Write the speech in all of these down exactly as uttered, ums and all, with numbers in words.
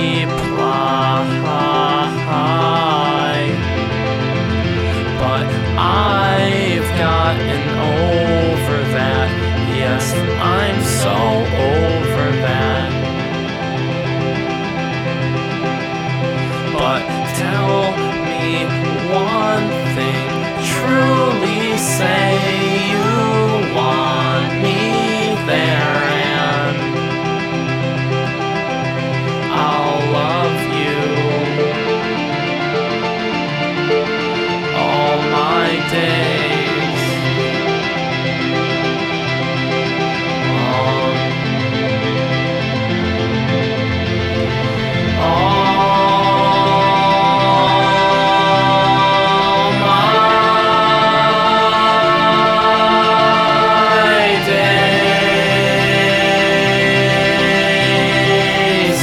But I've gotten over that. Yes, I'm so over that. But tell me one thing, truly say you want me there, and I'll love you all my days. All, all my days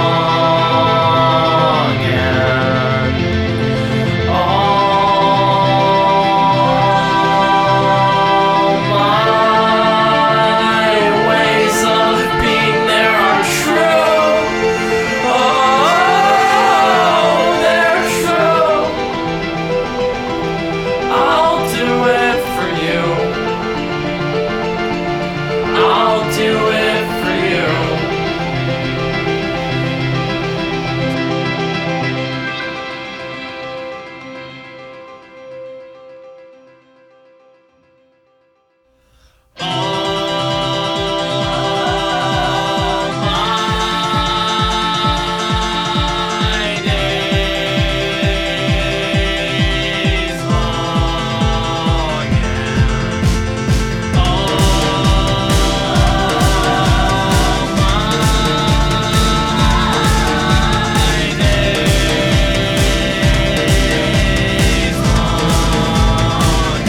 long, and all my ways of being there are true. Oh, they're true. I'll do it for you. I'll do it for you. All my days long, and all my days long,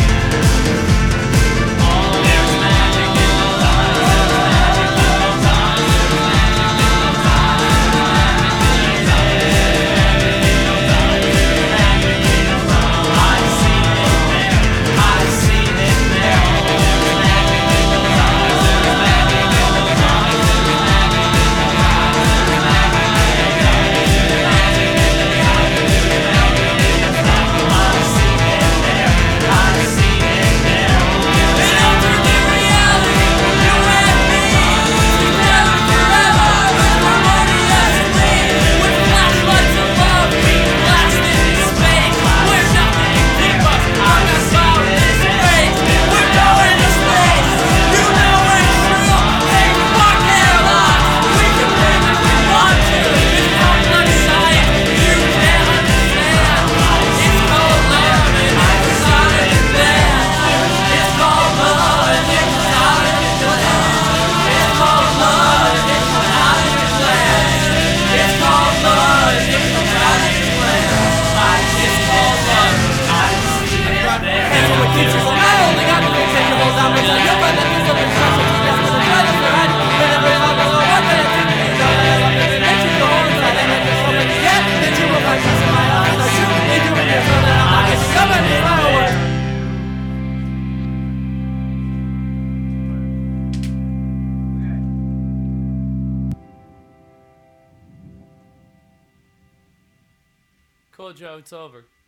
and there's magic in those eyes, there's magic in those eyes, there's magic in those eyes, there's magic in those eyes, there's magic in those eyes. I've seen it there, I've seen it there. There's magic in those eyes, there's magic in those eyes, there's magic in those eyes, there's magic in those eyes, there's magic in those eyes, there's magic in those eyes. I've seen it there, I've seen it there. An alternate reality, you and me, together forever, harmoniously, with flashlights above me, blasted in space, where nothing keep us out of sound this place. We're going to space, you know it's true. Hey, fuck airlines, we can live if we want to. It's not like science, you can't understand. It's called love and it's exotic and bad. It's called love and it's exotic and bad. It's called love and it's exotic and bad. It's called love and it's exotic and bad. It's called love. I see it there. Hands on the teachers, I only got the continuals out with you, but the news of instruction is just the thread of your head. And every time I know what that is, you know that I'm going to make you go home, so I then make you so many yet, that you will not trust in my eyes. I shoot me doing this, so that I'm not getting covered in fireworks. Cool, Joe, it's over.